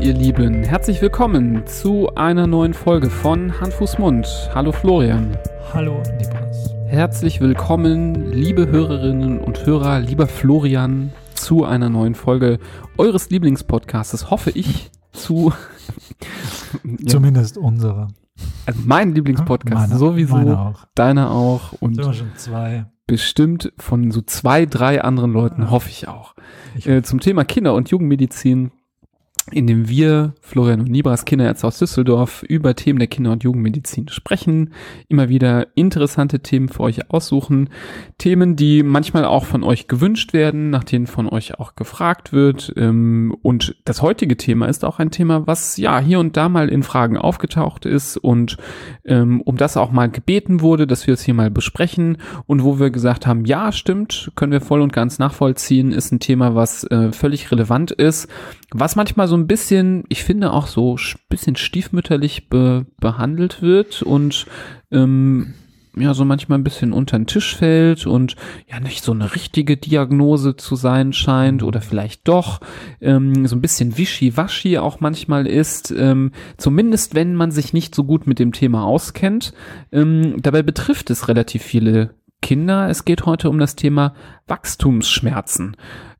ihr Lieben, herzlich willkommen zu einer neuen Folge von Hand, Fuß, Mund. Hallo Florian. Hallo Nibras. Herzlich willkommen, liebe Hörerinnen und Hörer, lieber Florian, zu einer neuen Folge eures Lieblingspodcasts, hoffe ich, Zumindest unserer. Also mein Lieblingspodcast, sowieso, meine auch. Deiner auch und sind wir schon zwei. Bestimmt von so 2, 3 anderen Leuten, hoffe ich auch. Zum Thema Kinder- und Jugendmedizin, in dem wir, Florian und Nibras, Kinderärzte aus Düsseldorf, über Themen der Kinder- und Jugendmedizin sprechen, immer wieder interessante Themen für euch aussuchen, Themen, die manchmal auch von euch gewünscht werden, nach denen von euch auch gefragt wird, und das heutige Thema ist auch ein Thema, was ja hier und da mal in Fragen aufgetaucht ist und um das auch mal gebeten wurde, dass wir es hier mal besprechen und wo wir gesagt haben, ja, stimmt, können wir voll und ganz nachvollziehen, ist ein Thema, was völlig relevant ist, was manchmal so ein bisschen, ich finde auch so ein bisschen stiefmütterlich behandelt wird und ja, so manchmal ein bisschen unter den Tisch fällt und ja nicht so eine richtige Diagnose zu sein scheint oder vielleicht doch so ein bisschen wischiwaschi auch manchmal ist, zumindest wenn man sich nicht so gut mit dem Thema auskennt. Dabei betrifft es relativ viele Kinder. Es geht heute um das Thema Wachstumsschmerzen.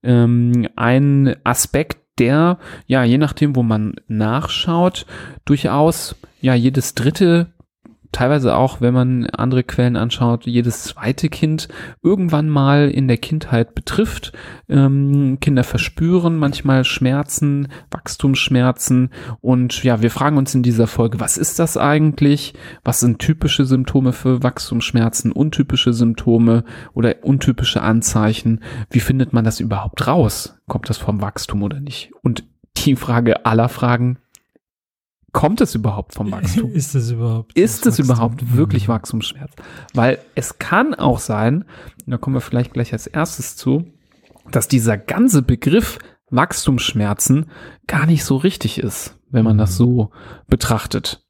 Ein Aspekt, der, ja, je nachdem, wo man nachschaut, durchaus, ja, jedes dritte, teilweise auch, wenn man andere Quellen anschaut, jedes zweite Kind irgendwann mal in der Kindheit betrifft. Kinder verspüren manchmal Schmerzen, Wachstumsschmerzen und ja, wir fragen uns in dieser Folge, was ist das eigentlich? Was sind typische Symptome für Wachstumsschmerzen, untypische Symptome oder untypische Anzeichen? Wie findet man das überhaupt raus? Kommt das vom Wachstum oder nicht? Und die Frage aller Fragen, kommt es überhaupt vom Wachstum? Ist es überhaupt wirklich Wachstumsschmerz? Weil es kann auch sein, da kommen wir vielleicht gleich als erstes zu, dass dieser ganze Begriff Wachstumsschmerzen gar nicht so richtig ist, wenn man das so betrachtet.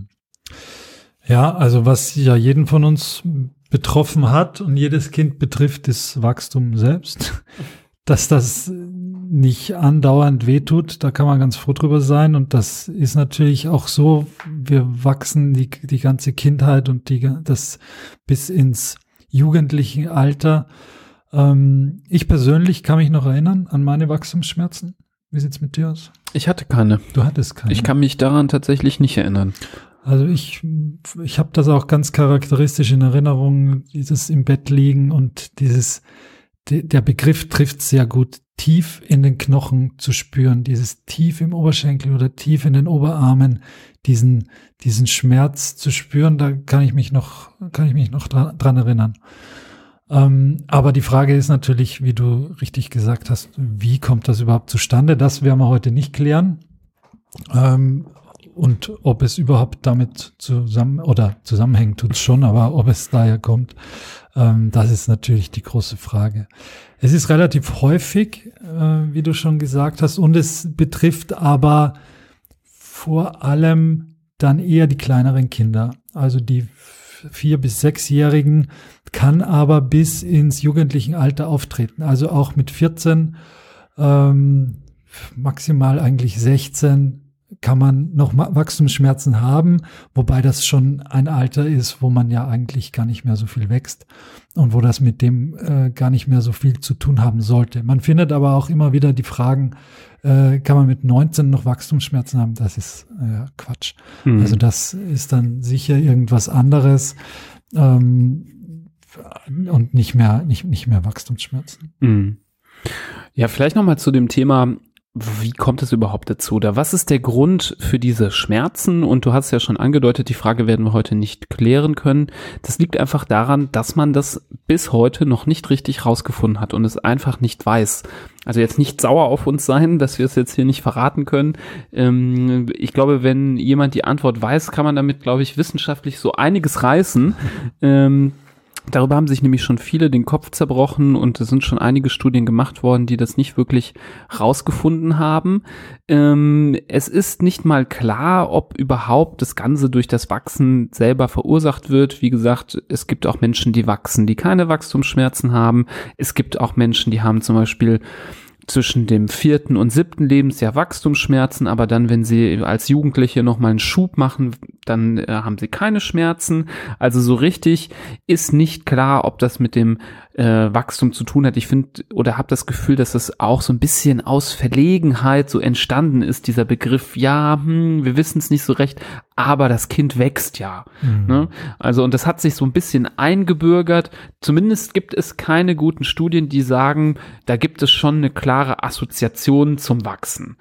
Ja, also was ja jeden von uns betroffen hat und jedes Kind betrifft, ist Wachstum selbst. Dass das nicht andauernd wehtut, da kann man ganz froh drüber sein und das ist natürlich auch so, wir wachsen die ganze Kindheit und das bis ins jugendliche Alter. Ich persönlich kann mich noch erinnern an meine Wachstumsschmerzen. Wie sieht's mit dir aus? Ich hatte keine. Du hattest keine. Ich kann mich daran tatsächlich nicht erinnern. Also ich habe das auch ganz charakteristisch in Erinnerung, dieses im Bett liegen und der Begriff trifft sehr gut, tief in den Knochen zu spüren, dieses tief im Oberschenkel oder tief in den Oberarmen, diesen Schmerz zu spüren, da kann ich mich noch dran erinnern. Aber die Frage ist natürlich, wie du richtig gesagt hast, wie kommt das überhaupt zustande? Das werden wir heute nicht klären. Und ob es überhaupt damit zusammenhängt, tut es schon, aber ob es daher kommt, das ist natürlich die große Frage. Es ist relativ häufig, wie du schon gesagt hast, und es betrifft aber vor allem dann eher die kleineren Kinder. Also die 4- bis 6-Jährigen kann aber bis ins jugendliche Alter auftreten. Also auch mit 14, maximal eigentlich 16, kann man noch Wachstumsschmerzen haben, wobei das schon ein Alter ist, wo man ja eigentlich gar nicht mehr so viel wächst und wo das mit dem gar nicht mehr so viel zu tun haben sollte. Man findet aber auch immer wieder die Fragen, kann man mit 19 noch Wachstumsschmerzen haben? Das ist Quatsch. Also das ist dann sicher irgendwas anderes und nicht mehr Wachstumsschmerzen. Ja, vielleicht nochmal zu dem Thema, wie kommt es überhaupt dazu? Oder was ist der Grund für diese Schmerzen? Und du hast ja schon angedeutet, die Frage werden wir heute nicht klären können. Das liegt einfach daran, dass man das bis heute noch nicht richtig rausgefunden hat und es einfach nicht weiß. Also jetzt nicht sauer auf uns sein, dass wir es jetzt hier nicht verraten können. Ich glaube, wenn jemand die Antwort weiß, kann man damit, glaube ich, wissenschaftlich so einiges reißen. Darüber haben sich nämlich schon viele den Kopf zerbrochen und es sind schon einige Studien gemacht worden, die das nicht wirklich rausgefunden haben. Es ist nicht mal klar, ob überhaupt das Ganze durch das Wachsen selber verursacht wird. Wie gesagt, es gibt auch Menschen, die wachsen, die keine Wachstumsschmerzen haben. Es gibt auch Menschen, die haben zum Beispiel zwischen dem 4. und 7. Lebensjahr Wachstumsschmerzen, aber dann, wenn sie als Jugendliche nochmal einen Schub machen, dann haben sie keine Schmerzen. Also so richtig ist nicht klar, ob das mit dem Wachstum zu tun hat. Ich finde oder habe das Gefühl, dass das auch so ein bisschen aus Verlegenheit so entstanden ist, dieser Begriff, ja, wir wissen es nicht so recht, aber das Kind wächst ja. Ne? Also und das hat sich so ein bisschen eingebürgert. Zumindest gibt es keine guten Studien, die sagen, da gibt es schon eine klare Assoziation zum Wachsen.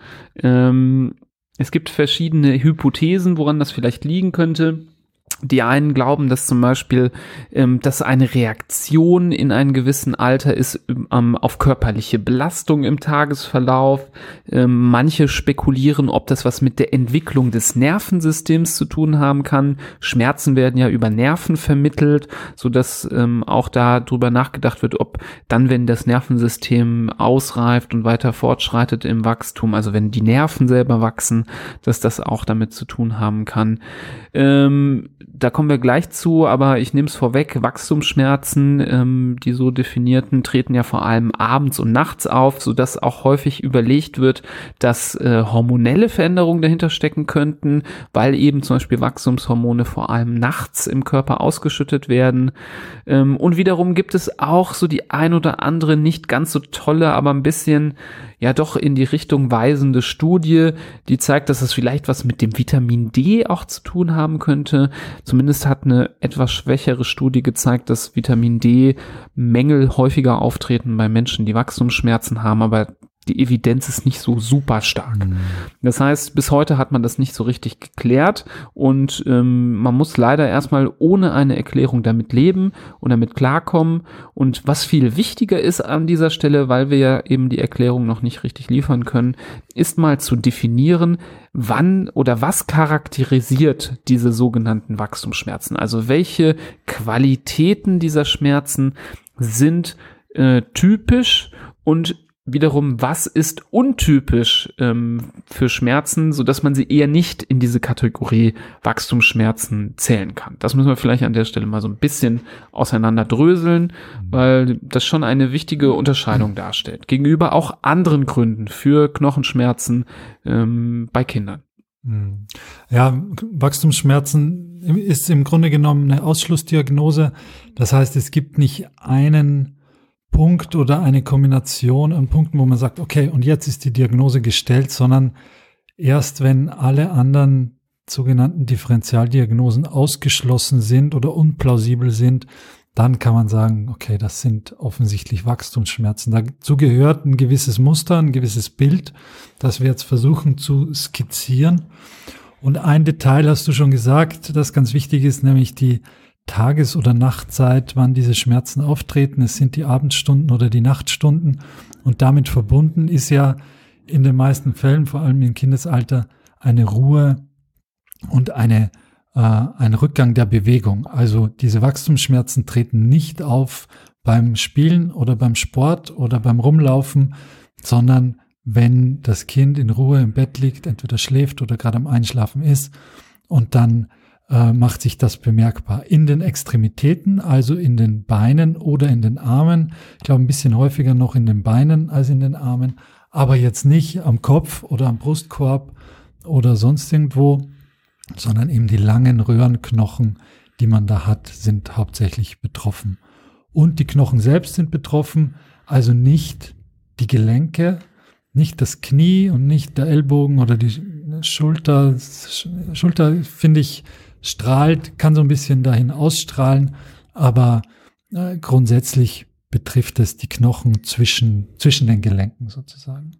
Es gibt verschiedene Hypothesen, woran das vielleicht liegen könnte. Die einen glauben, dass zum Beispiel dass eine Reaktion in einem gewissen Alter ist auf körperliche Belastung im Tagesverlauf. Manche spekulieren, ob das was mit der Entwicklung des Nervensystems zu tun haben kann. Schmerzen werden ja über Nerven vermittelt, sodass auch da drüber nachgedacht wird, ob dann, wenn das Nervensystem ausreift und weiter fortschreitet im Wachstum, also wenn die Nerven selber wachsen, dass das auch damit zu tun haben kann. Da kommen wir gleich zu, aber ich nehme es vorweg, Wachstumsschmerzen, die so definierten, treten ja vor allem abends und nachts auf, sodass auch häufig überlegt wird, dass hormonelle Veränderungen dahinter stecken könnten, weil eben zum Beispiel Wachstumshormone vor allem nachts im Körper ausgeschüttet werden. Und wiederum gibt es auch so die ein oder andere nicht ganz so tolle, aber ein bisschen ja doch in die Richtung weisende Studie, die zeigt, dass es vielleicht was mit dem Vitamin D auch zu tun haben könnte. Zumindest hat eine etwas schwächere Studie gezeigt, dass Vitamin D-Mängel häufiger auftreten bei Menschen, die Wachstumsschmerzen haben, aber die Evidenz ist nicht so super stark. Das heißt, bis heute hat man das nicht so richtig geklärt und man muss leider erstmal ohne eine Erklärung damit leben und damit klarkommen. Und was viel wichtiger ist an dieser Stelle, weil wir ja eben die Erklärung noch nicht richtig liefern können, ist mal zu definieren, wann oder was charakterisiert diese sogenannten Wachstumsschmerzen. Also welche Qualitäten dieser Schmerzen sind typisch und wiederum, was ist untypisch für Schmerzen, sodass man sie eher nicht in diese Kategorie Wachstumsschmerzen zählen kann. Das müssen wir vielleicht an der Stelle mal so ein bisschen auseinanderdröseln, weil das schon eine wichtige Unterscheidung darstellt. Gegenüber auch anderen Gründen für Knochenschmerzen bei Kindern. Ja, Wachstumsschmerzen ist im Grunde genommen eine Ausschlussdiagnose. Das heißt, es gibt nicht einen Punkt oder eine Kombination an Punkten, wo man sagt, okay, und jetzt ist die Diagnose gestellt, sondern erst wenn alle anderen sogenannten Differentialdiagnosen ausgeschlossen sind oder unplausibel sind, dann kann man sagen, okay, das sind offensichtlich Wachstumsschmerzen. Dazu gehört ein gewisses Muster, ein gewisses Bild, das wir jetzt versuchen zu skizzieren. Und ein Detail hast du schon gesagt, das ganz wichtig ist, nämlich die Tages- oder Nachtzeit, wann diese Schmerzen auftreten. Es sind die Abendstunden oder die Nachtstunden. Und damit verbunden ist ja in den meisten Fällen, vor allem im Kindesalter, eine Ruhe und ein Rückgang der Bewegung. Also diese Wachstumsschmerzen treten nicht auf beim Spielen oder beim Sport oder beim Rumlaufen, sondern wenn das Kind in Ruhe im Bett liegt, entweder schläft oder gerade am Einschlafen ist, und dann macht sich das bemerkbar in den Extremitäten, also in den Beinen oder in den Armen. Ich glaube, ein bisschen häufiger noch in den Beinen als in den Armen, aber jetzt nicht am Kopf oder am Brustkorb oder sonst irgendwo, sondern eben die langen Röhrenknochen, die man da hat, sind hauptsächlich betroffen. Und die Knochen selbst sind betroffen, also nicht die Gelenke, nicht das Knie und nicht der Ellbogen oder die Schulter. Schulter, finde ich, strahlt, kann so ein bisschen dahin ausstrahlen, aber grundsätzlich betrifft es die Knochen zwischen den Gelenken sozusagen.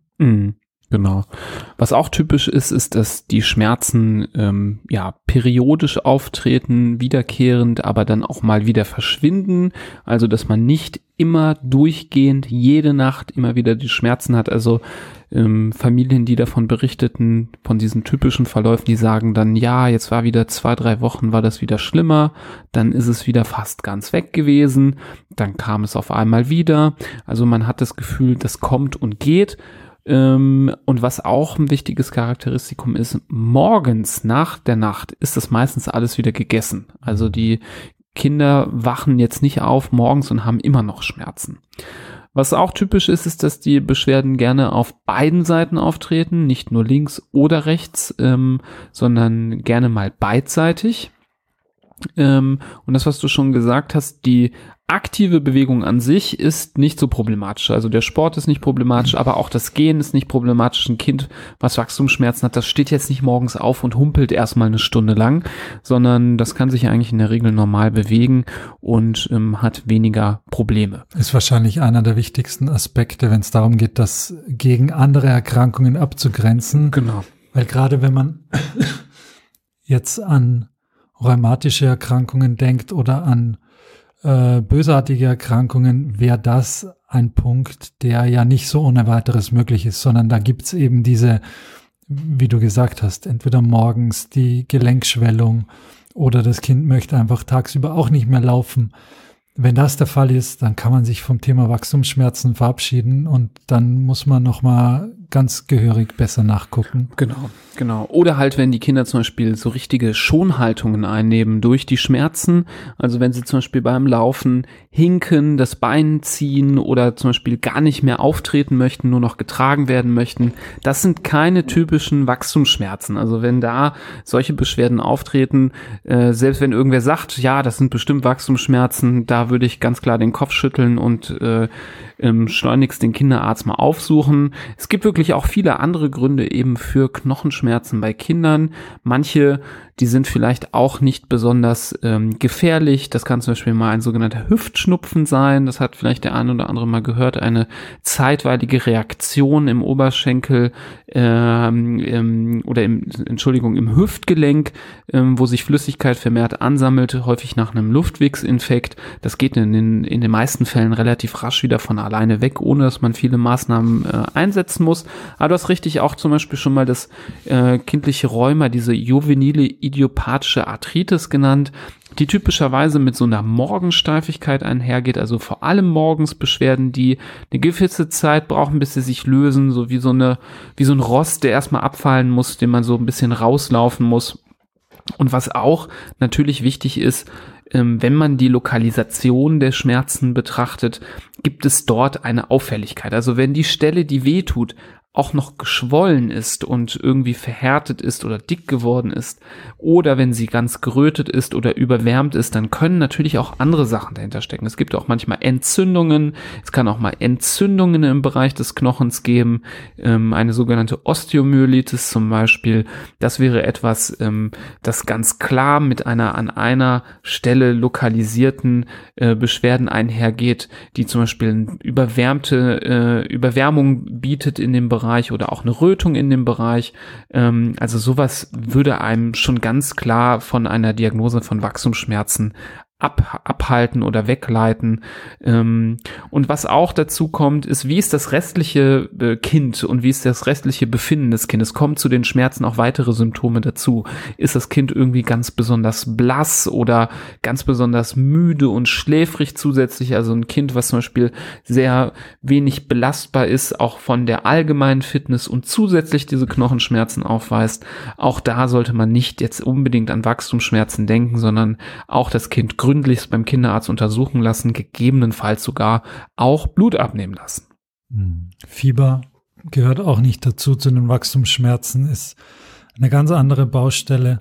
Genau. Was auch typisch ist, ist, dass die Schmerzen periodisch auftreten, wiederkehrend, aber dann auch mal wieder verschwinden. Also, dass man nicht immer durchgehend jede Nacht immer wieder die Schmerzen hat. Also Familien, die davon berichteten, von diesen typischen Verläufen, die sagen dann, ja, jetzt war wieder 2-3 Wochen, war das wieder schlimmer, dann ist es wieder fast ganz weg gewesen, dann kam es auf einmal wieder. Also man hat das Gefühl, das kommt und geht. Und was auch ein wichtiges Charakteristikum ist, morgens nach der Nacht ist das meistens alles wieder gegessen. Also die Kinder wachen jetzt nicht auf morgens und haben immer noch Schmerzen. Was auch typisch ist, ist, dass die Beschwerden gerne auf beiden Seiten auftreten, nicht nur links oder rechts, sondern gerne mal beidseitig. Und das, was du schon gesagt hast, die aktive Bewegung an sich ist nicht so problematisch. Also der Sport ist nicht problematisch, aber auch das Gehen ist nicht problematisch. Ein Kind, was Wachstumsschmerzen hat, das steht jetzt nicht morgens auf und humpelt erstmal eine Stunde lang, sondern das kann sich eigentlich in der Regel normal bewegen und hat weniger Probleme. Ist wahrscheinlich einer der wichtigsten Aspekte, wenn es darum geht, das gegen andere Erkrankungen abzugrenzen. Genau. Weil gerade wenn man jetzt an rheumatische Erkrankungen denkt oder an bösartige Erkrankungen, wäre das ein Punkt, der ja nicht so ohne weiteres möglich ist, sondern da gibt's eben diese, wie du gesagt hast, entweder morgens die Gelenkschwellung oder das Kind möchte einfach tagsüber auch nicht mehr laufen. Wenn das der Fall ist, dann kann man sich vom Thema Wachstumsschmerzen verabschieden und dann muss man nochmal ganz gehörig besser nachgucken. Genau. Oder halt, wenn die Kinder zum Beispiel so richtige Schonhaltungen einnehmen durch die Schmerzen, also wenn sie zum Beispiel beim Laufen hinken, das Bein ziehen oder zum Beispiel gar nicht mehr auftreten möchten, nur noch getragen werden möchten, das sind keine typischen Wachstumsschmerzen. Also wenn da solche Beschwerden auftreten, selbst wenn irgendwer sagt, ja, das sind bestimmt Wachstumsschmerzen, da würde ich ganz klar den Kopf schütteln und schleunigst den Kinderarzt mal aufsuchen. Es gibt wirklich auch viele andere Gründe eben für Knochenschmerzen bei Kindern. Manche, die sind vielleicht auch nicht besonders gefährlich. Das kann zum Beispiel mal ein sogenannter Hüftschnupfen sein. Das hat vielleicht der eine oder andere mal gehört. Eine zeitweilige Reaktion im Oberschenkel im Hüftgelenk, wo sich Flüssigkeit vermehrt ansammelt, häufig nach einem Luftwegsinfekt. Das geht in den meisten Fällen relativ rasch wieder von alleine weg, ohne dass man viele Maßnahmen einsetzen muss. Aber du hast richtig auch zum Beispiel schon mal das kindliche Rheuma, diese juvenile idiopathische Arthritis genannt, die typischerweise mit so einer Morgensteifigkeit einhergeht, also vor allem morgens Beschwerden, die eine gewisse Zeit brauchen, bis sie sich lösen, so wie so ein Rost, der erstmal abfallen muss, den man so ein bisschen rauslaufen muss. Und was auch natürlich wichtig ist, wenn man die Lokalisation der Schmerzen betrachtet, gibt es dort eine Auffälligkeit. Also wenn die Stelle, die wehtut, auch noch geschwollen ist und irgendwie verhärtet ist oder dick geworden ist oder wenn sie ganz gerötet ist oder überwärmt ist, dann können natürlich auch andere Sachen dahinter stecken. Es gibt auch manchmal Entzündungen, es kann auch mal Entzündungen im Bereich des Knochens geben, eine sogenannte Osteomyelitis zum Beispiel. Das wäre etwas, das ganz klar mit einer an einer Stelle lokalisierten Beschwerden einhergeht, die zum Beispiel eine Überwärmung bietet in dem Bereich oder auch eine Rötung in dem Bereich. Also sowas würde einem schon ganz klar von einer Diagnose von Wachstumsschmerzen abhalten oder wegleiten. Und was auch dazu kommt, ist, wie ist das restliche Kind und wie ist das restliche Befinden des Kindes? Kommen zu den Schmerzen auch weitere Symptome dazu? Ist das Kind irgendwie ganz besonders blass oder ganz besonders müde und schläfrig zusätzlich? Also ein Kind, was zum Beispiel sehr wenig belastbar ist, auch von der allgemeinen Fitness und zusätzlich diese Knochenschmerzen aufweist. Auch da sollte man nicht jetzt unbedingt an Wachstumsschmerzen denken, sondern auch das Kind gründlichst beim Kinderarzt untersuchen lassen, gegebenenfalls sogar auch Blut abnehmen lassen. Fieber gehört auch nicht dazu zu den Wachstumsschmerzen, ist eine ganz andere Baustelle.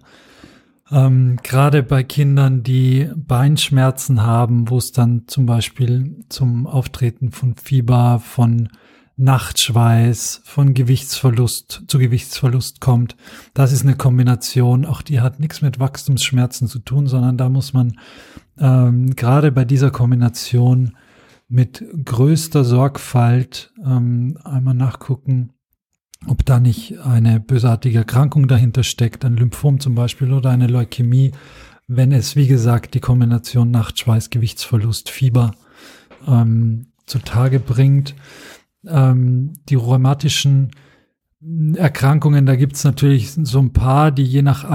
Gerade bei Kindern, die Beinschmerzen haben, wo es dann zum Beispiel zum Auftreten von Fieber, von Nachtschweiß, von Gewichtsverlust kommt. Das ist eine Kombination, auch die hat nichts mit Wachstumsschmerzen zu tun, sondern da muss man gerade bei dieser Kombination mit größter Sorgfalt einmal nachgucken, ob da nicht eine bösartige Erkrankung dahinter steckt, ein Lymphom zum Beispiel oder eine Leukämie, wenn es, wie gesagt, die Kombination Nachtschweiß, Gewichtsverlust, Fieber zutage bringt. Die rheumatischen Erkrankungen, da gibt's natürlich so ein paar, die je nach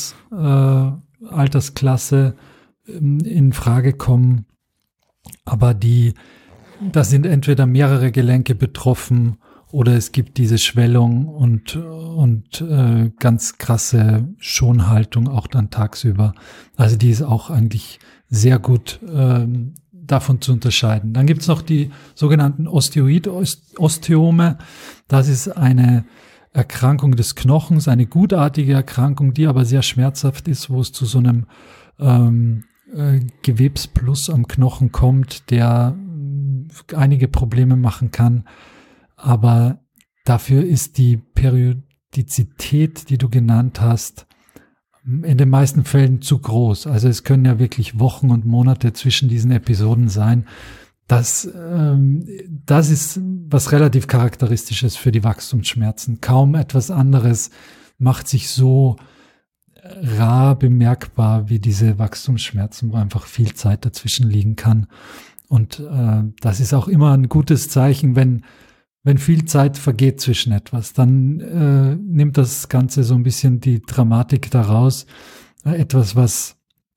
Altersklasse in Frage kommen, aber da sind entweder mehrere Gelenke betroffen oder es gibt diese Schwellung und ganz krasse Schonhaltung auch dann tagsüber. Also die ist auch eigentlich sehr gut davon zu unterscheiden. Dann gibt es noch die sogenannten Osteoide-Osteome. Das ist eine Erkrankung des Knochens, eine gutartige Erkrankung, die aber sehr schmerzhaft ist, wo es zu so einem Gewebsplus am Knochen kommt, der einige Probleme machen kann. Aber dafür ist die Periodizität, die du genannt hast, in den meisten Fällen zu groß. Also es können ja wirklich Wochen und Monate zwischen diesen Episoden sein. Das ist was relativ Charakteristisches für die Wachstumsschmerzen. Kaum etwas anderes macht sich so rar bemerkbar wie diese Wachstumsschmerzen, wo einfach viel Zeit dazwischen liegen kann. Und das ist auch immer ein gutes Zeichen, wenn viel Zeit vergeht zwischen etwas, dann nimmt das Ganze so ein bisschen die Dramatik daraus. Etwas, was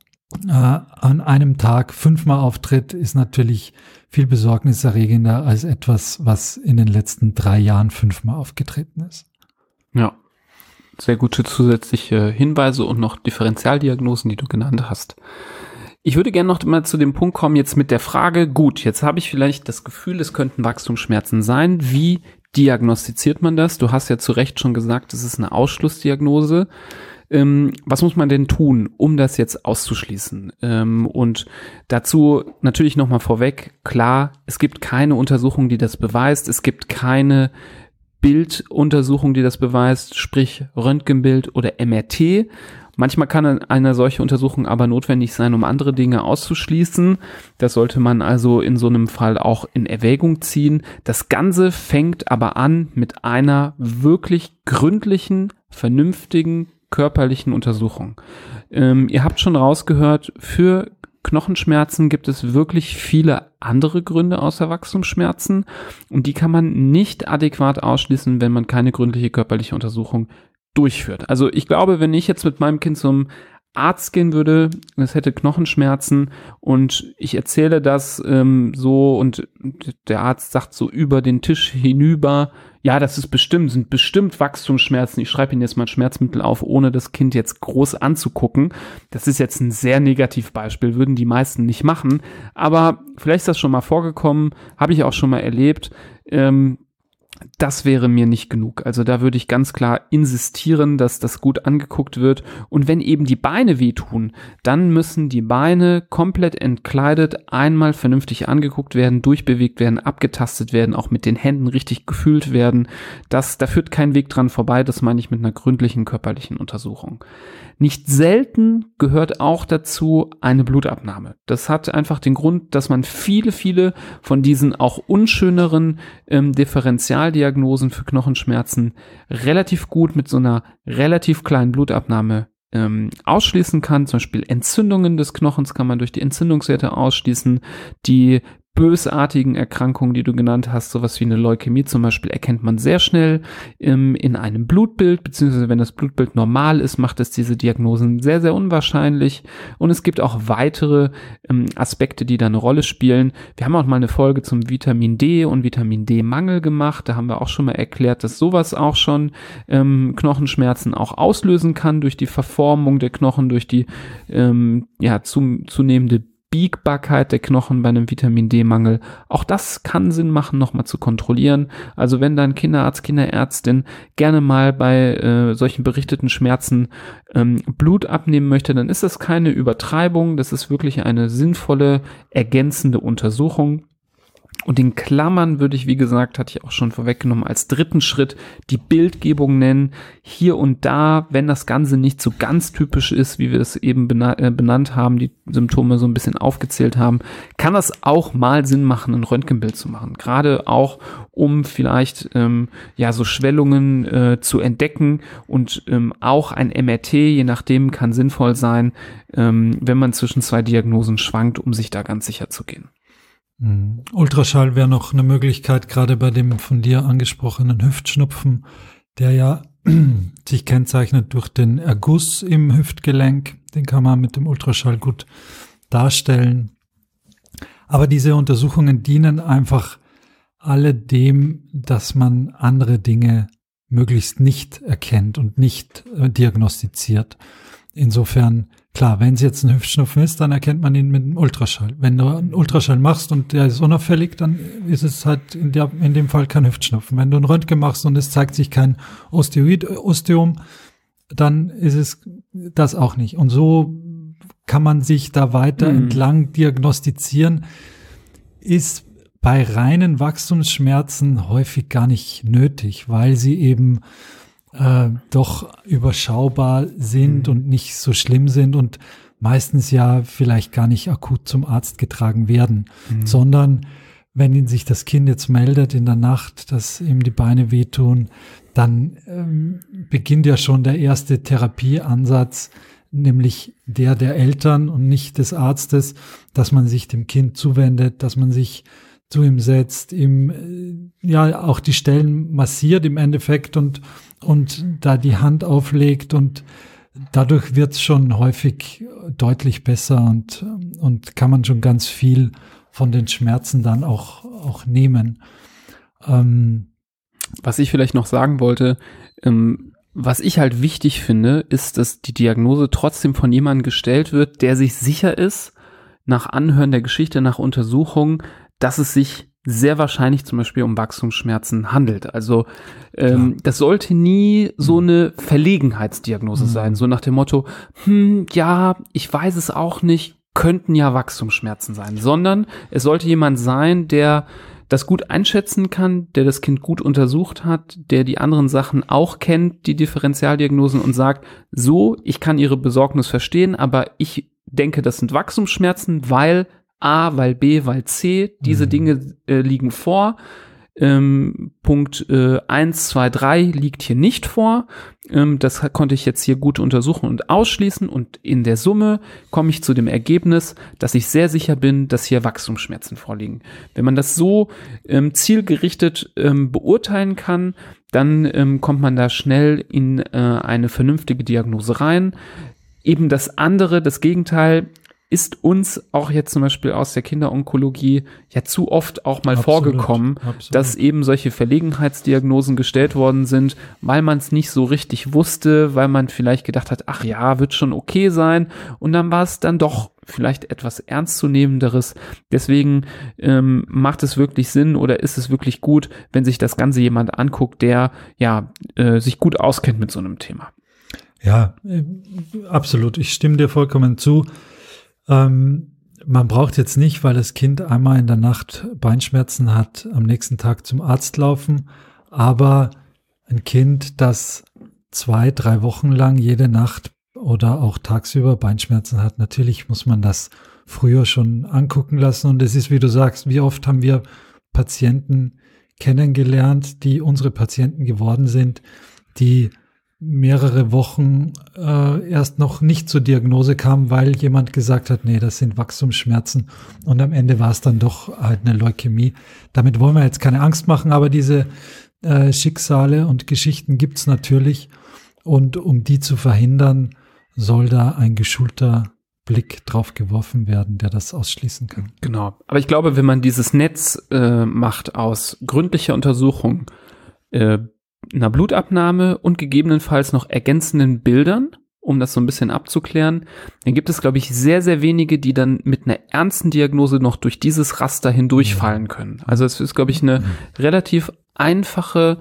an einem Tag 5-mal auftritt, ist natürlich viel besorgniserregender als etwas, was in den letzten 3 Jahren 5-mal aufgetreten ist. Ja, sehr gute zusätzliche Hinweise und noch Differentialdiagnosen, die du genannt hast. Ich würde gerne noch mal zu dem Punkt kommen, jetzt mit der Frage, gut, jetzt habe ich vielleicht das Gefühl, es könnten Wachstumsschmerzen sein. Wie diagnostiziert man das? Du hast ja zu Recht schon gesagt, es ist eine Ausschlussdiagnose. Was muss man denn tun, um das jetzt auszuschließen? Und dazu natürlich nochmal vorweg, klar, es gibt keine Untersuchung, die das beweist. Es gibt keine Bilduntersuchung, die das beweist, sprich Röntgenbild oder MRT. Manchmal kann eine solche Untersuchung aber notwendig sein, um andere Dinge auszuschließen. Das sollte man also in so einem Fall auch in Erwägung ziehen. Das Ganze fängt aber an mit einer wirklich gründlichen, vernünftigen körperlichen Untersuchung. Ihr habt schon rausgehört, für Knochenschmerzen gibt es wirklich viele andere Gründe außer Wachstumsschmerzen und die kann man nicht adäquat ausschließen, wenn man keine gründliche körperliche Untersuchung durchführt. Also ich glaube, wenn ich jetzt mit meinem Kind zum Arzt gehen würde, es hätte Knochenschmerzen und ich erzähle das so und der Arzt sagt so über den Tisch hinüber, ja, sind bestimmt Wachstumsschmerzen. Ich schreibe Ihnen jetzt mal ein Schmerzmittel auf, ohne das Kind jetzt groß anzugucken. Das ist jetzt ein sehr Negativbeispiel, würden die meisten nicht machen. Aber vielleicht ist das schon mal vorgekommen, habe ich auch schon mal erlebt. Das wäre mir nicht genug. Also da würde ich ganz klar insistieren, dass das gut angeguckt wird. Und wenn eben die Beine wehtun, dann müssen die Beine komplett entkleidet einmal vernünftig angeguckt werden, durchbewegt werden, abgetastet werden, auch mit den Händen richtig gefühlt werden. Da führt kein Weg dran vorbei. Das meine ich mit einer gründlichen körperlichen Untersuchung. Nicht selten gehört auch dazu eine Blutabnahme. Das hat einfach den Grund, dass man viele von diesen auch unschöneren Differentialdiagnosen für Knochenschmerzen relativ gut mit so einer relativ kleinen Blutabnahme ausschließen kann. Zum Beispiel Entzündungen des Knochens kann man durch die Entzündungswerte ausschließen. Die bösartigen Erkrankungen, die du genannt hast, sowas wie eine Leukämie zum Beispiel, erkennt man sehr schnell in einem Blutbild, beziehungsweise wenn das Blutbild normal ist, macht es diese Diagnosen sehr, sehr unwahrscheinlich. Und es gibt auch weitere Aspekte, die da eine Rolle spielen. Wir haben auch mal eine Folge zum Vitamin D und Vitamin D-Mangel gemacht. Da haben wir auch schon mal erklärt, dass sowas auch schon Knochenschmerzen auch auslösen kann durch die Verformung der Knochen, durch die zunehmende Biegbarkeit der Knochen bei einem Vitamin-D-Mangel. Auch das kann Sinn machen, nochmal zu kontrollieren. Also wenn dein Kinderarzt, Kinderärztin gerne mal bei solchen berichteten Schmerzen Blut abnehmen möchte, dann ist das keine Übertreibung. Das ist wirklich eine sinnvolle, ergänzende Untersuchung. Und in Klammern würde ich, wie gesagt, hatte ich auch schon vorweggenommen, als dritten Schritt die Bildgebung nennen. Hier und da, wenn das Ganze nicht so ganz typisch ist, wie wir es eben benannt haben, die Symptome so ein bisschen aufgezählt haben, kann das auch mal Sinn machen, ein Röntgenbild zu machen. Gerade auch, um vielleicht so Schwellungen zu entdecken und auch ein MRT, je nachdem, kann sinnvoll sein, wenn man zwischen 2 Diagnosen schwankt, um sich da ganz sicher zu gehen. Ultraschall wäre noch eine Möglichkeit, gerade bei dem von dir angesprochenen Hüftschnupfen, der ja sich kennzeichnet durch den Erguss im Hüftgelenk. Den kann man mit dem Ultraschall gut darstellen. Aber diese Untersuchungen dienen einfach alle dem, dass man andere Dinge möglichst nicht erkennt und nicht diagnostiziert. Insofern klar, wenn es jetzt ein Hüftschnupfen ist, dann erkennt man ihn mit einem Ultraschall. Wenn du einen Ultraschall machst und der ist unauffällig, dann ist es halt in dem Fall kein Hüftschnupfen. Wenn du ein Röntgen machst und es zeigt sich kein Osteom, dann ist es das auch nicht. Und so kann man sich da weiter entlang diagnostizieren. Ist bei reinen Wachstumsschmerzen häufig gar nicht nötig, weil sie eben doch überschaubar sind und nicht so schlimm sind und meistens ja vielleicht gar nicht akut zum Arzt getragen werden, sondern wenn sich das Kind jetzt meldet in der Nacht, dass ihm die Beine wehtun, dann beginnt ja schon der erste Therapieansatz, nämlich der Eltern und nicht des Arztes, dass man sich dem Kind zuwendet, dass man sich zu ihm setzt, ihm ja auch die Stellen massiert im Endeffekt und da die Hand auflegt und dadurch wird es schon häufig deutlich besser und kann man schon ganz viel von den Schmerzen dann auch nehmen. Was ich vielleicht noch sagen wollte, was ich halt wichtig finde, ist, dass die Diagnose trotzdem von jemandem gestellt wird, der sich sicher ist, nach Anhören der Geschichte, nach Untersuchungen, dass es sich sehr wahrscheinlich zum Beispiel um Wachstumsschmerzen handelt. Also das sollte nie so eine Verlegenheitsdiagnose sein, so nach dem Motto, ja, ich weiß es auch nicht, könnten ja Wachstumsschmerzen sein, sondern es sollte jemand sein, der das gut einschätzen kann, der das Kind gut untersucht hat, der die anderen Sachen auch kennt, die Differentialdiagnosen und sagt, so, ich kann Ihre Besorgnis verstehen, aber ich denke, das sind Wachstumsschmerzen, weil A, weil B, weil C, diese Dinge liegen vor. Punkt 1, 2, 3 liegt hier nicht vor. Das konnte ich jetzt hier gut untersuchen und ausschließen und in der Summe komme ich zu dem Ergebnis, dass ich sehr sicher bin, dass hier Wachstumsschmerzen vorliegen. Wenn man das so zielgerichtet beurteilen kann, dann kommt man da schnell in eine vernünftige Diagnose rein. Eben das andere, das Gegenteil, ist uns auch jetzt zum Beispiel aus der Kinderonkologie ja zu oft auch mal vorgekommen, dass eben solche Verlegenheitsdiagnosen gestellt worden sind, weil man es nicht so richtig wusste, weil man vielleicht gedacht hat, ach ja, wird schon okay sein und dann war es dann doch vielleicht etwas Ernstzunehmenderes. Deswegen macht es wirklich Sinn oder ist es wirklich gut, wenn sich das Ganze jemand anguckt, der ja sich gut auskennt mit so einem Thema. Ja, absolut. Ich stimme dir vollkommen zu. Man braucht jetzt nicht, weil das Kind einmal in der Nacht Beinschmerzen hat, am nächsten Tag zum Arzt laufen, aber ein Kind, das 2-3 Wochen lang jede Nacht oder auch tagsüber Beinschmerzen hat, natürlich muss man das früher schon angucken lassen und es ist, wie du sagst, wie oft haben wir Patienten kennengelernt, die unsere Patienten geworden sind, die mehrere Wochen erst noch nicht zur Diagnose kam, weil jemand gesagt hat, nee, das sind Wachstumsschmerzen und am Ende war es dann doch halt eine Leukämie. Damit wollen wir jetzt keine Angst machen, aber diese Schicksale und Geschichten gibt's natürlich und um die zu verhindern, soll da ein geschulter Blick drauf geworfen werden, der das ausschließen kann. Genau, aber ich glaube, wenn man dieses Netz macht aus gründlicher Untersuchung, einer Blutabnahme und gegebenenfalls noch ergänzenden Bildern, um das so ein bisschen abzuklären, dann gibt es, glaube ich, sehr, sehr wenige, die dann mit einer ernsten Diagnose noch durch dieses Raster hindurchfallen können. Also es ist, glaube ich, eine relativ einfache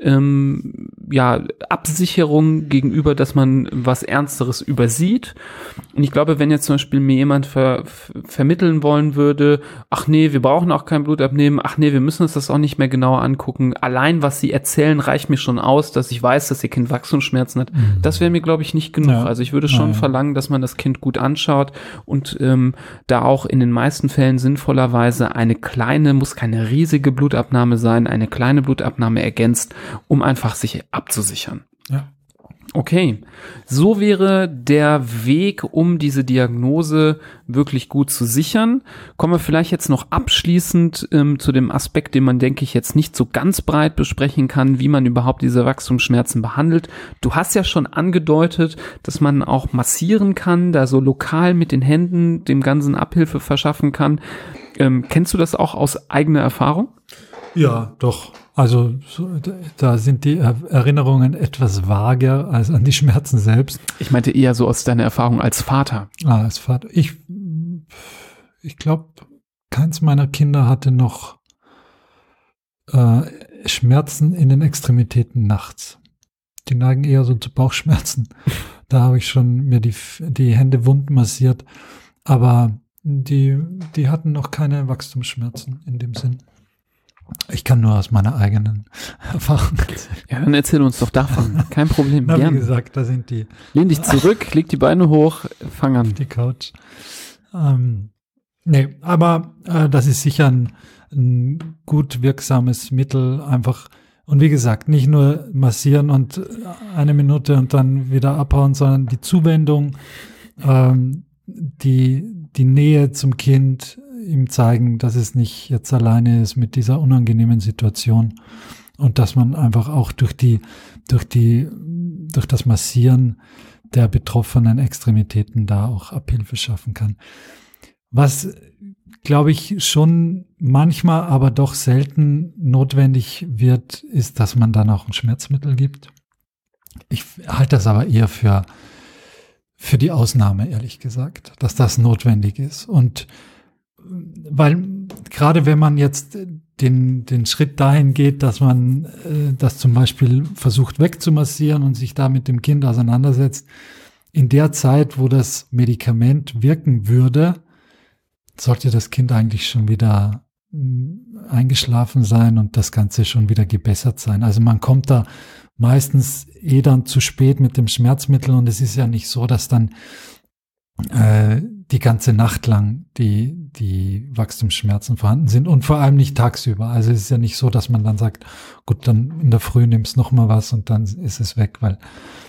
Absicherung gegenüber, dass man was Ernsteres übersieht. Und ich glaube, wenn jetzt zum Beispiel mir jemand vermitteln wollen würde, ach nee, wir brauchen auch kein Blut abnehmen, ach nee, wir müssen uns das auch nicht mehr genauer angucken, allein was sie erzählen, reicht mir schon aus, dass ich weiß, dass ihr Kind Wachstumsschmerzen hat. Das wäre mir, glaube ich, nicht genug. Ja. Also ich würde schon verlangen, dass man das Kind gut anschaut und da auch in den meisten Fällen sinnvollerweise eine kleine, muss keine riesige Blutabnahme sein, eine kleine Blutabnahme ergänzt, um einfach sich abzusichern. Ja. Okay, so wäre der Weg, um diese Diagnose wirklich gut zu sichern. Kommen wir vielleicht jetzt noch abschließend zu dem Aspekt, den man, denke ich, jetzt nicht so ganz breit besprechen kann, wie man überhaupt diese Wachstumsschmerzen behandelt. Du hast ja schon angedeutet, dass man auch massieren kann, da so lokal mit den Händen dem Ganzen Abhilfe verschaffen kann. Kennst du das auch aus eigener Erfahrung? Ja, doch. Also da sind die Erinnerungen etwas vager als an die Schmerzen selbst. Ich meinte eher so aus deiner Erfahrung als Vater. Als Vater. Ich glaube, keins meiner Kinder hatte noch Schmerzen in den Extremitäten nachts. Die neigen eher so zu Bauchschmerzen. Da habe ich schon mir die Hände wund massiert. Aber die hatten noch keine Wachstumsschmerzen in dem Sinn. Ich kann nur aus meiner eigenen Erfahrung erzählen. Ja, dann erzähl uns doch davon. Kein Problem. Na, Gerne. wie gesagt, da sind die. Lehn dich zurück, leg die Beine hoch, fang an. Die Couch. Nee, aber das ist sicher ein gut wirksames Mittel, einfach. Und wie gesagt, nicht nur massieren und 1 Minute und dann wieder abhauen, sondern die Zuwendung, die Nähe zum Kind, ihm zeigen, dass es nicht jetzt alleine ist mit dieser unangenehmen Situation und dass man einfach auch durch das Massieren der betroffenen Extremitäten da auch Abhilfe schaffen kann. Was, glaube ich, schon manchmal, aber doch selten notwendig wird, ist, dass man dann auch ein Schmerzmittel gibt. Ich halte das aber eher für die Ausnahme, ehrlich gesagt, dass das notwendig ist. Und weil gerade wenn man jetzt den Schritt dahin geht, dass man das zum Beispiel versucht wegzumassieren und sich da mit dem Kind auseinandersetzt, in der Zeit, wo das Medikament wirken würde, sollte das Kind eigentlich schon wieder eingeschlafen sein und das Ganze schon wieder gebessert sein. Also man kommt da meistens dann zu spät mit dem Schmerzmittel und es ist ja nicht so, dass dann die ganze Nacht lang die Wachstumsschmerzen vorhanden sind und vor allem nicht tagsüber. Also es ist ja nicht so, dass man dann sagt, gut, dann in der Früh nimmst noch mal was und dann ist es weg, weil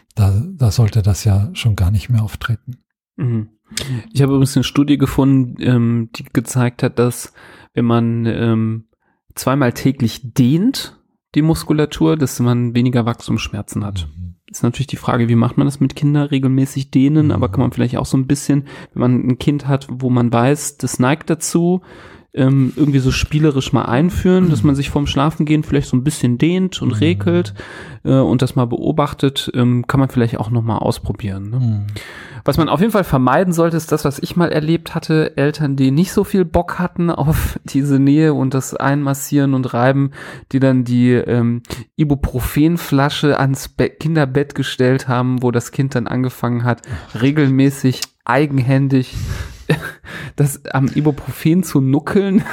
da sollte das ja schon gar nicht mehr auftreten. Mhm. Ich habe übrigens eine Studie gefunden, die gezeigt hat, dass wenn man 2-mal täglich dehnt, die Muskulatur, dass man weniger Wachstumsschmerzen hat. Ist natürlich die Frage, wie macht man das mit Kindern regelmäßig dehnen, aber kann man vielleicht auch so ein bisschen, wenn man ein Kind hat, wo man weiß, das neigt dazu, irgendwie so spielerisch mal einführen, dass man sich vorm Schlafengehen vielleicht so ein bisschen dehnt und regelt und das mal beobachtet, kann man vielleicht auch noch mal ausprobieren. Ne? Was man auf jeden Fall vermeiden sollte, ist das, was ich mal erlebt hatte, Eltern, die nicht so viel Bock hatten auf diese Nähe und das Einmassieren und Reiben, die dann die Ibuprofenflasche ans Kinderbett gestellt haben, wo das Kind dann angefangen hat, regelmäßig eigenhändig das am Ibuprofen zu nuckeln.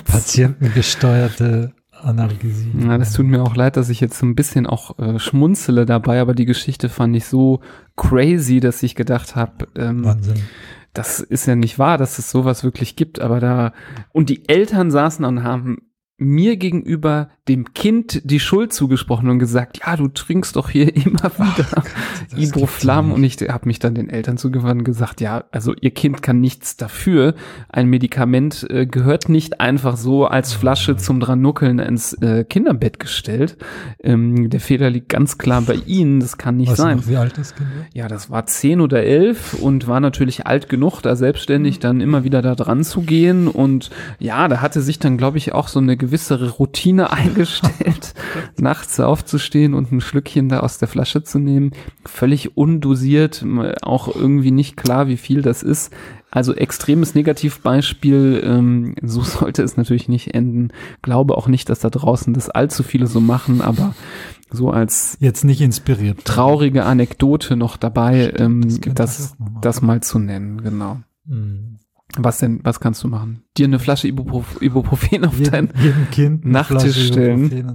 Patientengesteuerte Analgesie. Ja, das tut mir auch leid, dass ich jetzt so ein bisschen auch schmunzele dabei, aber die Geschichte fand ich so crazy, dass ich gedacht habe, Wahnsinn. Das ist ja nicht wahr, dass es sowas wirklich gibt, aber und die Eltern saßen und haben mir gegenüber dem Kind die Schuld zugesprochen und gesagt, ja, du trinkst doch hier immer wieder Ibuprofen. Und ich habe mich dann den Eltern zugewandt und gesagt, ja, also ihr Kind kann nichts dafür. Ein Medikament gehört nicht einfach so als Flasche zum Drannuckeln ins Kinderbett gestellt. Der Fehler liegt ganz klar bei Ihnen, das kann nicht sein. Wie alt das Kind? Ja, das war 10 oder 11 und war natürlich alt genug, da selbstständig dann immer wieder da dran zu gehen. Und ja, da hatte sich dann, glaube ich, auch so eine gewisse Routine eingestellt, nachts aufzustehen und ein Schlückchen da aus der Flasche zu nehmen. Völlig undosiert, auch irgendwie nicht klar, wie viel das ist. Also extremes Negativbeispiel, so sollte es natürlich nicht enden. Glaube auch nicht, dass da draußen das allzu viele so machen, aber so als jetzt nicht inspiriert. Traurige Anekdote noch dabei, das mal zu nennen, genau. Was kannst du machen? Dir eine Flasche Ibuprofen auf deinen Nachttisch stellen?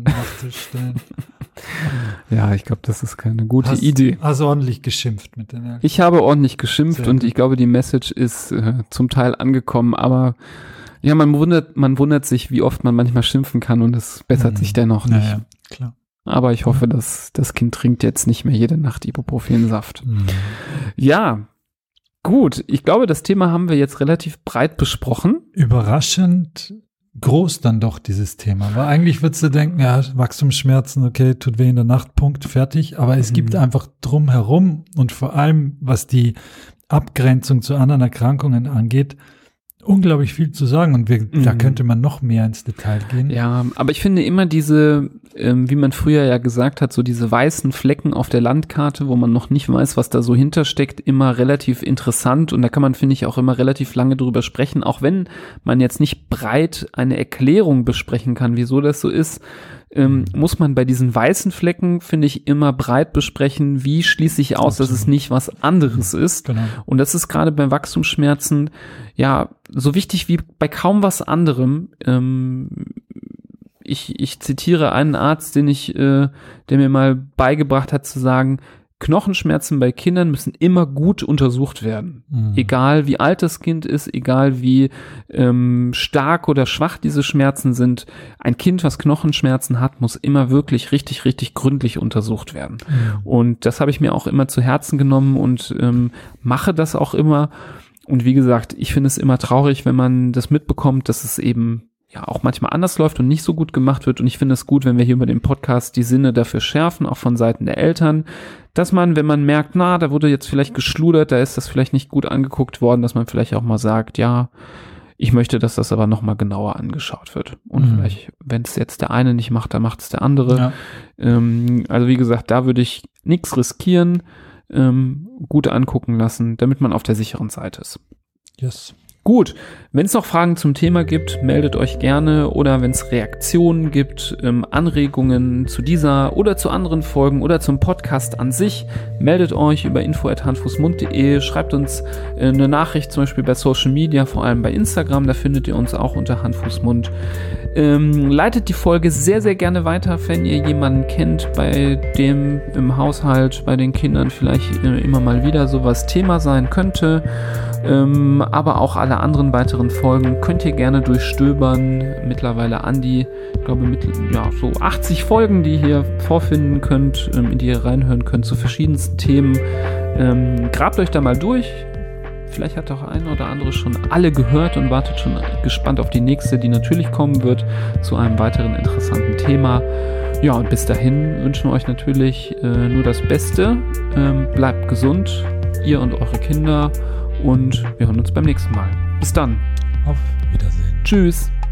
Ja, ich glaube, das ist keine gute Idee. Hast du ordentlich geschimpft mit den Eltern? Ich habe ordentlich geschimpft und ich glaube, die Message ist zum Teil angekommen, aber ja, man wundert sich, wie oft man manchmal schimpfen kann und es bessert sich dennoch nicht. Ja, klar. Aber ich hoffe, dass das Kind trinkt jetzt nicht mehr jede Nacht Ibuprofensaft. Ja, gut. Ich glaube, das Thema haben wir jetzt relativ breit besprochen. Überraschend groß dann doch dieses Thema. Weil eigentlich würdest du denken, ja, Wachstumsschmerzen, okay, tut weh in der Nacht, Punkt, fertig. Aber es gibt einfach drumherum und vor allem, was die Abgrenzung zu anderen Erkrankungen angeht, unglaublich viel zu sagen und da könnte man noch mehr ins Detail gehen. Ja, aber ich finde immer diese, wie man früher ja gesagt hat, so diese weißen Flecken auf der Landkarte, wo man noch nicht weiß, was da so hintersteckt, immer relativ interessant und da kann man, finde ich, auch immer relativ lange drüber sprechen, auch wenn man jetzt nicht breit eine Erklärung besprechen kann, wieso das so ist, muss man bei diesen weißen Flecken, finde ich, immer breit besprechen, wie schließe ich aus, dass es nicht was anderes ist. Genau. Und das ist gerade bei Wachstumsschmerzen ja so wichtig wie bei kaum was anderem. Ich zitiere einen Arzt, der mir mal beigebracht hat zu sagen, Knochenschmerzen bei Kindern müssen immer gut untersucht werden. Egal wie alt das Kind ist, egal wie stark oder schwach diese Schmerzen sind. Ein Kind, was Knochenschmerzen hat, muss immer wirklich richtig, richtig gründlich untersucht werden. Und das habe ich mir auch immer zu Herzen genommen und mache das auch immer. Und wie gesagt, ich finde es immer traurig, wenn man das mitbekommt, dass es eben ja auch manchmal anders läuft und nicht so gut gemacht wird. Und ich finde es gut, wenn wir hier über den Podcast die Sinne dafür schärfen, auch von Seiten der Eltern, dass man, wenn man merkt, da wurde jetzt vielleicht geschludert, da ist das vielleicht nicht gut angeguckt worden, dass man vielleicht auch mal sagt, ja, ich möchte, dass das aber nochmal genauer angeschaut wird. Und vielleicht, wenn es jetzt der eine nicht macht, dann macht es der andere. Ja. Also wie gesagt, da würde ich nichts riskieren, gut angucken lassen, damit man auf der sicheren Seite ist. Yes. Gut, wenn es noch Fragen zum Thema gibt, meldet euch gerne oder wenn es Reaktionen gibt, Anregungen zu dieser oder zu anderen Folgen oder zum Podcast an sich, meldet euch über info@handfußmund.de, schreibt uns eine Nachricht zum Beispiel bei Social Media, vor allem bei Instagram, da findet ihr uns auch unter Handfußmund. Leitet die Folge sehr, sehr gerne weiter, wenn ihr jemanden kennt, bei dem im Haushalt, bei den Kindern vielleicht immer mal wieder sowas Thema sein könnte. Aber auch alle anderen weiteren Folgen könnt ihr gerne durchstöbern. Mittlerweile an die, ich glaube, so 80 Folgen, die ihr hier vorfinden könnt, in die ihr reinhören könnt zu verschiedensten Themen. Grabt euch da mal durch. Vielleicht hat auch ein oder andere schon alle gehört und wartet schon gespannt auf die nächste, die natürlich kommen wird, zu einem weiteren interessanten Thema. Ja, und bis dahin wünschen wir euch natürlich nur das Beste. Bleibt gesund, ihr und eure Kinder. Und wir hören uns beim nächsten Mal. Bis dann. Auf Wiedersehen. Tschüss.